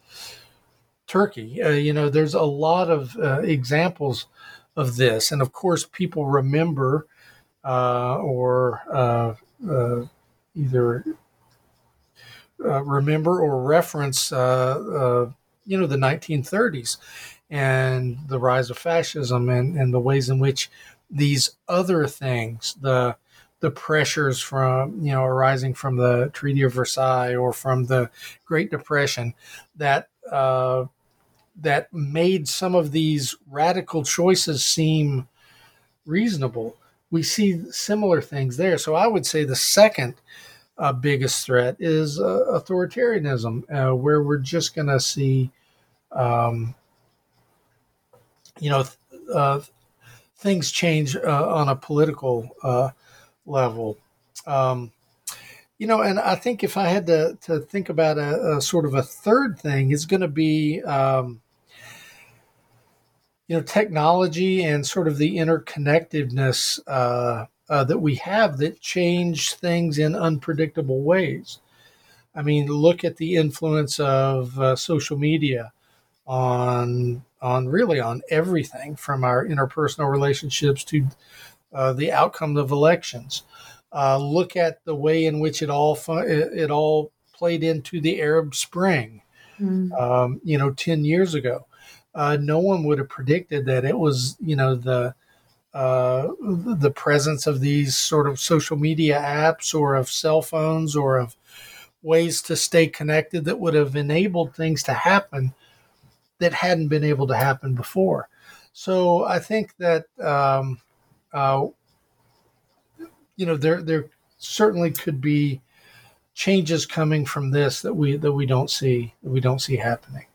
Turkey. Uh, you know, there's a lot of uh, examples of this. And of course, people remember uh, or uh, uh, either uh, remember or reference, uh, uh, you know, the nineteen thirties and the rise of fascism and, and the ways in which these other things, the the pressures from, you know, arising from the Treaty of Versailles or from the Great Depression, that uh, that made some of these radical choices seem reasonable. We see similar things there. So I would say the second uh, biggest threat is uh, authoritarianism, uh, where we're just going to see, um, you know, th- uh, things change uh, on a political uh, level. Um, you know, and I think if I had to, to think about a, a sort of a third thing, it's going to be, um, you know, technology and sort of the interconnectedness uh, uh, that we have that change things in unpredictable ways. I mean, look at the influence of uh, social media on on really on everything from our interpersonal relationships to uh, the outcome of elections. Uh, look at the way in which it all fu- it, it all played into the Arab Spring. Mm. Um, you know, ten years ago, uh, no one would have predicted that it was, you know, the uh, the presence of these sort of social media apps or of cell phones or of ways to stay connected that would have enabled things to happen that hadn't been able to happen before. So I think that, um, uh, you know, there there certainly could be changes coming from this that we that we don't see that we don't see happening.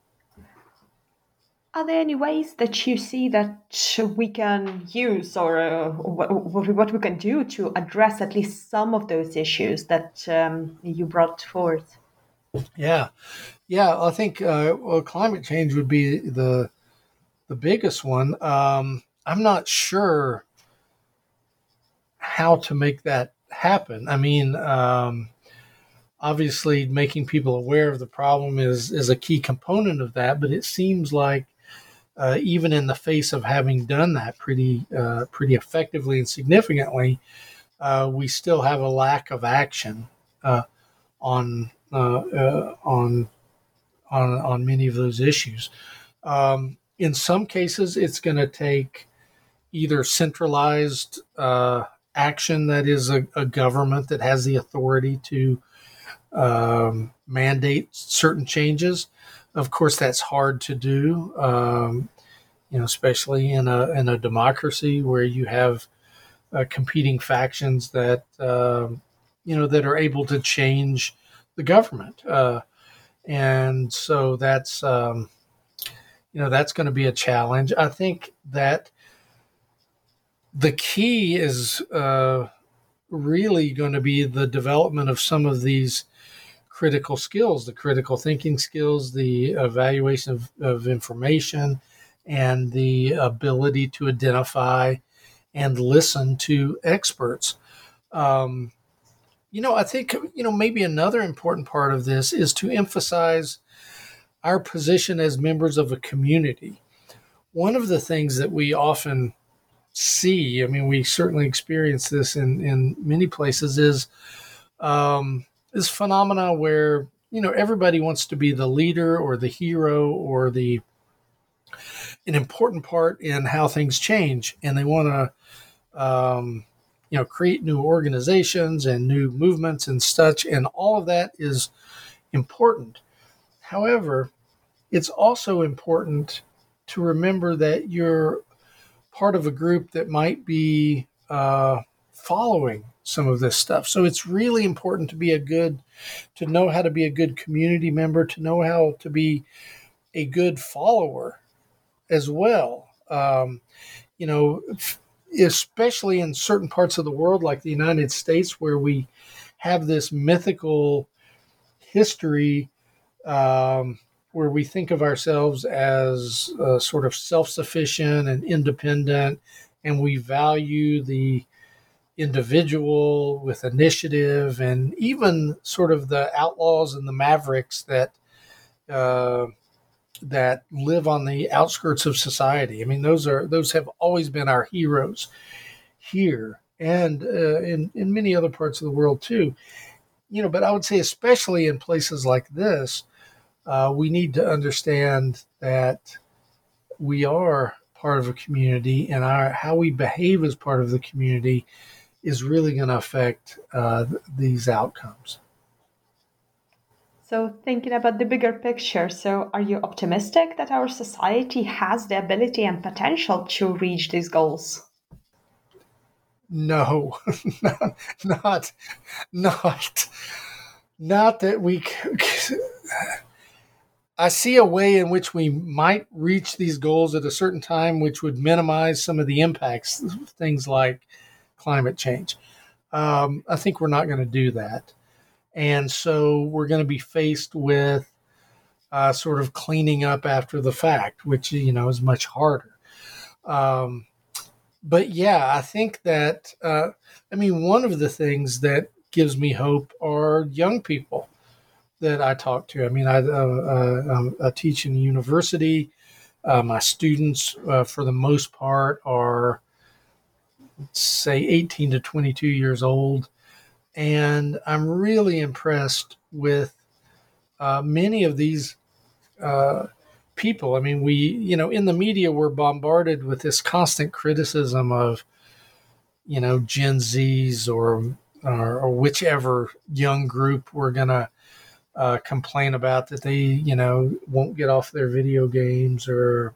Are there any ways that you see that we can use or uh, what, what we can do to address at least some of those issues that um, you brought forth? Yeah, yeah. I think uh, well, climate change would be the the biggest one. Um, I'm not sure how to make that happen. I mean, um, obviously, making people aware of the problem is is a key component of that. But it seems like uh, even in the face of having done that pretty uh, pretty effectively and significantly, uh, we still have a lack of action uh, on. Uh, uh, on on on many of those issues. Um, in some cases, it's going to take either centralized uh, action, that is a, a government that has the authority to um, mandate certain changes. Of course, that's hard to do, um, you know, especially in a in a democracy where you have uh, competing factions that um, you know that are able to change the government. Uh, And so that's, um, you know, that's going to be a challenge. I think that the key is uh, really going to be the development of some of these critical skills, the critical thinking skills, the evaluation of, of information, and the ability to identify and listen to experts. Um, You know, I think, you know, maybe another important part of this is to emphasize our position as members of a community. One of the things that we often see, I mean, we certainly experience this in, in many places, is um, this phenomena where, you know, everybody wants to be the leader or the hero or the an important part in how things change, and they want to, um, you know, create new organizations and new movements and such, and all of that is important. However, it's also important to remember that you're part of a group that might be uh, following some of this stuff. So it's really important to be a good, to know how to be a good community member, to know how to be a good follower as well. Um, you know, especially in certain parts of the world like the United States, where we have this mythical history um, where we think of ourselves as uh, sort of self-sufficient and independent, and we value the individual with initiative, and even sort of the outlaws and the mavericks that uh, that live on the outskirts of society. I mean, those are those have always been our heroes here and uh, in in many other parts of the world too. You know, but I would say especially in places like this, uh, we need to understand that we are part of a community, and our how we behave as part of the community is really going to affect uh, th- these outcomes. So thinking about the bigger picture, so are you optimistic that our society has the ability and potential to reach these goals? No, not, not, not that we. c- I see a way in which we might reach these goals at a certain time, which would minimize some of the impacts, things like climate change. Um, I think we're not going to do that. And so we're going to be faced with uh, sort of cleaning up after the fact, which, you know, is much harder. Um, but yeah, I think that, uh, I mean, one of the things that gives me hope are young people that I talk to. I mean, I, uh, uh, um, I teach in a university. Uh, my students, uh, for the most part, are, say, eighteen to twenty-two years old. And I'm really impressed with uh, many of these uh, people. I mean, we, you know, in the media, we're bombarded with this constant criticism of, you know, Gen Zs or, or, or whichever young group we're going to uh, complain about, that they, you know, won't get off their video games or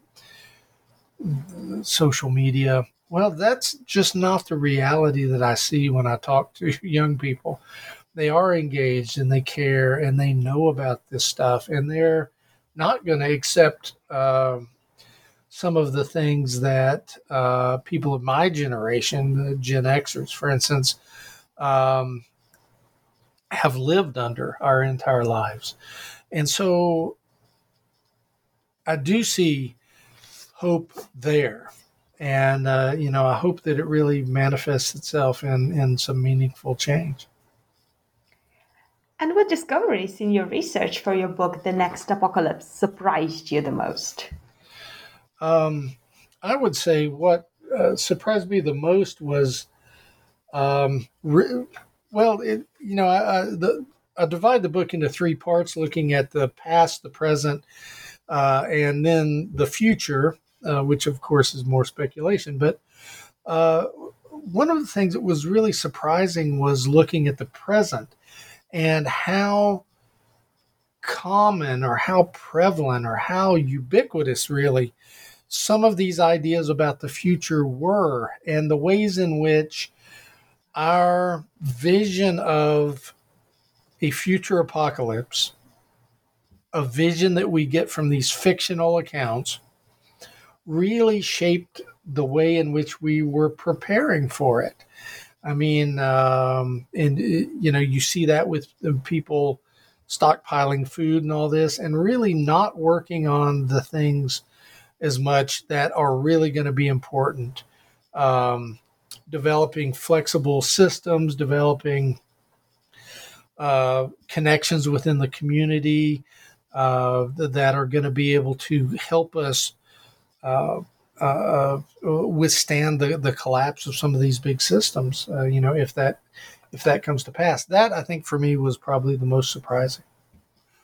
social media. Well, that's just not the reality that I see when I talk to young people. They are engaged and they care and they know about this stuff, and they're not going to accept uh, some of the things that uh, people of my generation, the Gen Xers, for instance, um, have lived under our entire lives. And so I do see hope there. And, uh, you know, I hope that it really manifests itself in, in some meaningful change. And what discoveries in your research for your book, The Next Apocalypse, surprised you the most? Um, I would say what uh, surprised me the most was, um, re- well, it, you know, I, I, the, I divide the book into three parts, looking at the past, the present, uh, and then the future, uh, which of course is more speculation. But uh, one of the things that was really surprising was looking at the present and how common or how prevalent or how ubiquitous really some of these ideas about the future were, and the ways in which our vision of a future apocalypse, a vision that we get from these fictional accounts, really shaped the way in which we were preparing for it. I mean, um, and, you know, you see that with the people stockpiling food and all this, and really not working on the things as much that are really going to be important. Um, developing flexible systems, developing uh, connections within the community uh, that are going to be able to help us uh, uh, withstand the, the collapse of some of these big systems. Uh, you know, if that if that comes to pass, that I think for me was probably the most surprising.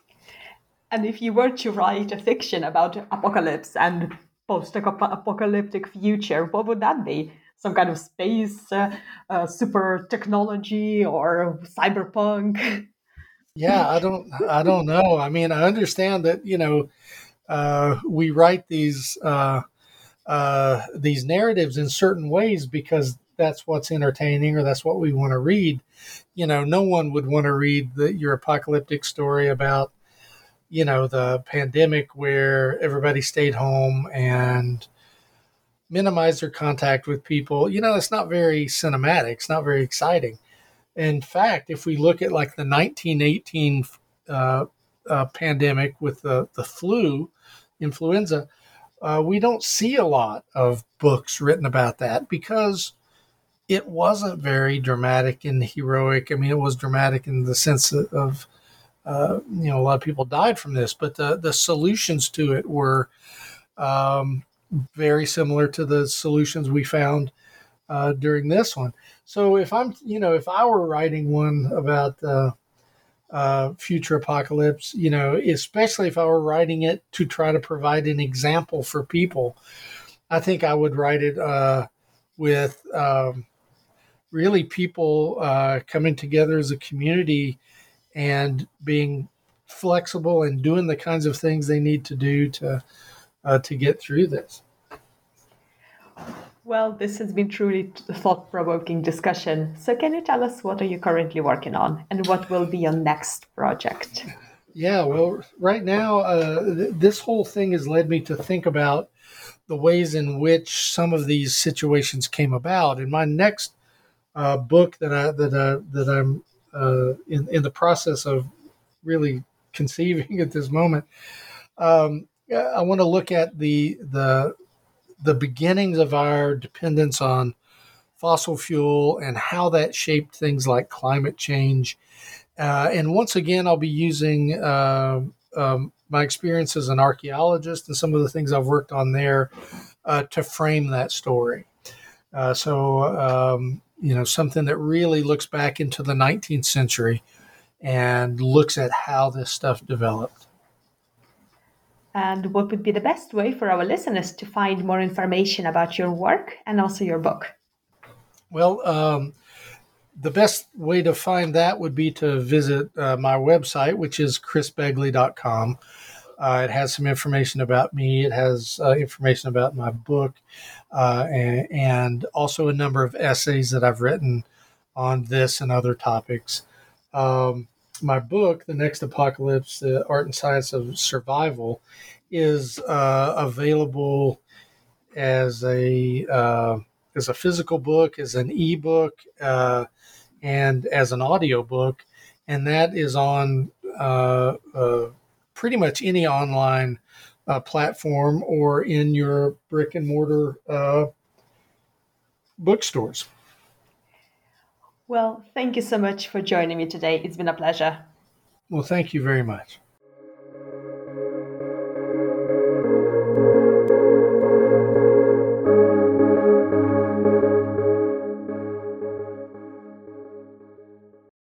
And if you were to write a fiction about apocalypse and post-apocalyptic future, what would that be? Some kind of space, uh, uh, super technology, or cyberpunk? Yeah, I don't, I don't know. I mean, I understand that, you know, uh, we write these uh, uh, these narratives in certain ways because that's what's entertaining or that's what we want to read. You know, no one would want to read the, your apocalyptic story about, you know, the pandemic where everybody stayed home and minimized their contact with people. You know, it's not very cinematic. It's not very exciting. In fact, if we look at like the nineteen eighteen uh, uh, pandemic with the, the flu, influenza, uh, we don't see a lot of books written about that because it wasn't very dramatic and heroic. I mean, it was dramatic in the sense of, uh, you know, a lot of people died from this, but the, the solutions to it were um, very similar to the solutions we found uh, during this one. So if I'm, you know, if I were writing one about uh, uh, future apocalypse, you know, especially if I were writing it to try to provide an example for people, I think I would write it uh, with um, really people uh, coming together as a community and being flexible and doing the kinds of things they need to do to uh, to get through this. Well, this has been truly a thought-provoking discussion. So can you tell us what are you currently working on and what will be your next project? Yeah, well, right now, uh, th- this whole thing has led me to think about the ways in which some of these situations came about. In my next uh, book that I that I, that I'm uh, in in the process of really conceiving at this moment, um, I want to look at the the the beginnings of our dependence on fossil fuel and how that shaped things like climate change. Uh, and once again, I'll be using uh, um, my experience as an archaeologist and some of the things I've worked on there uh, to frame that story. Uh, so, um, you know, something that really looks back into the nineteenth century and looks at how this stuff developed. And what would be the best way for our listeners to find more information about your work and also your book? Well, um, the best way to find that would be to visit uh, my website, which is chris begley dot com. Uh, it has some information about me. It has uh, information about my book uh, and, and also a number of essays that I've written on this and other topics. Um, my book, The Next Apocalypse, The Art and Science of Survival, is uh, available as a uh, as a physical book, as an ebook, uh, and as an audio book, and that is on uh, uh, pretty much any online uh, platform or in your brick and mortar uh, bookstores. Well, thank you so much for joining me today. It's been a pleasure. Well, thank you very much.